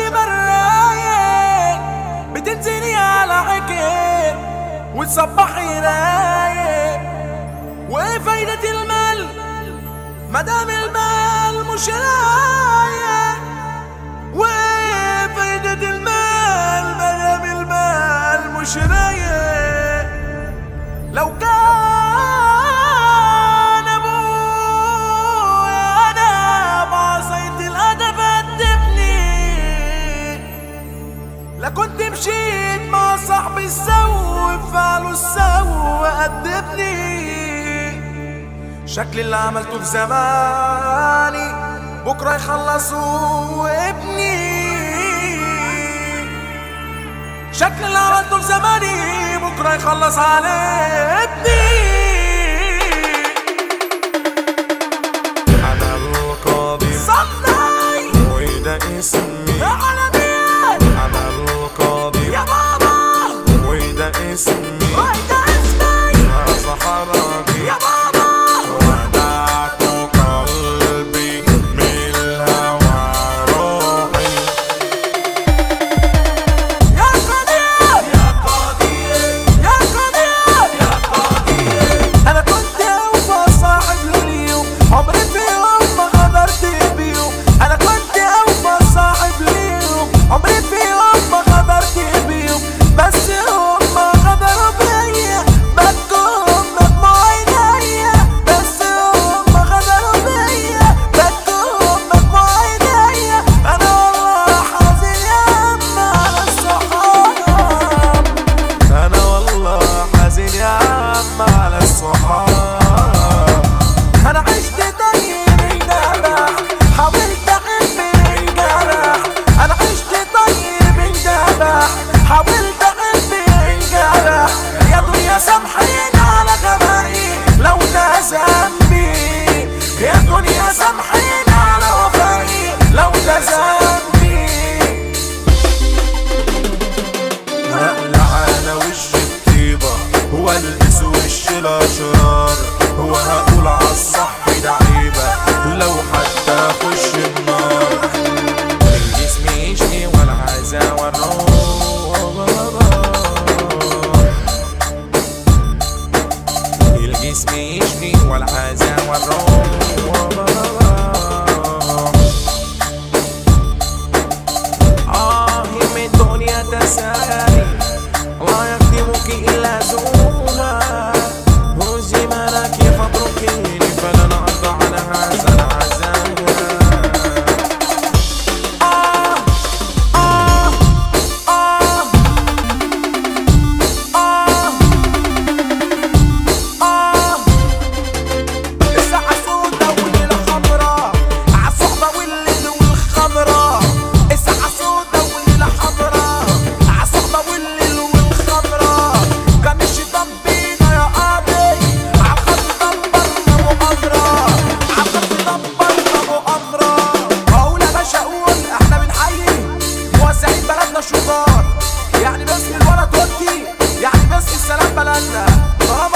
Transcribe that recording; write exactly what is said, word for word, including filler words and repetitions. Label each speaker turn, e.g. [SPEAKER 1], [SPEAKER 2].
[SPEAKER 1] شغلتي برايق بتنزلي على عكر وتصبحي رايق. وايه فايدة المال مدام المال مش رايق؟ وايه فايدة المال مدام المال مش رايق؟ لو كان ابويا انا بعصيت الادب ادبني، لكنت مشيت مع صاحبي السو بفعله السو ادبني. شكل اللي عملته في زماني بكره يخلصوا ابني، شكل اللي عملته في زماني بكره يخلص على ابني.
[SPEAKER 2] انا القاضي
[SPEAKER 1] صلي
[SPEAKER 2] وده اسمي
[SPEAKER 1] يا عالمين،
[SPEAKER 2] انا القاضي
[SPEAKER 1] يا بابا
[SPEAKER 2] وده اسمي
[SPEAKER 1] وده اسمي
[SPEAKER 2] يا صحراجي
[SPEAKER 1] يا بابا.
[SPEAKER 2] ودعت قلبي من الهوى روحي.
[SPEAKER 1] يا قدير يا قدير يا قدير يا قدير، انا كنت اوفى صاحب لليوم، عمري في يوم ما غدرت بيهم. انا كنت اوفى صاحب ليهم، عمري في يوم ما غدرت بيهم. بس هم غدروا بيا بكهم مجموع عينيا، بس هم غدروا بيا بكهم مجموع عينيا. انا والله حزين يا عم على الصحاب،
[SPEAKER 2] انا والله حزين يا عم على الصحاب.
[SPEAKER 1] انا عشت طيب اندبح، حاولت احب انجرح. انا عشت طيب اندبح، حاولت احب انجرح. يا دنيا سامحيني على غبائي لو ده ذنبي، يا دنيا سامحيني على وفائي لو ده ذنبي.
[SPEAKER 2] هقلع على وش الطيبة والبس وش الاشرار، وهقول عالصح ده عيبة لو حتى اخش النار. الجسم يشني والعزا والروح، الجسم يشني والعزا والروح. آه من الدنيا تسالي لا يخدمك إلا زوها، وزمانك فاتركيني فلن أرضى على هذا العذاب.
[SPEAKER 1] آه آه آه آه آه الساعة سودا والليلة خضرا، عالصحبة والليل والخمرة. الساعة سودا والليلة خضرا، عالصحبة والليل والخمرة. كان الشيطان بينا يا قاضي، عالخط دبرنا مؤامرة، عالخط دبرنا مؤامرة. أقول يا باشا أقول إحنا بنحيي موزعين بلدنا شطار، يعني باسم الولد توتي، يعني باسم السلام بلدنا. طالما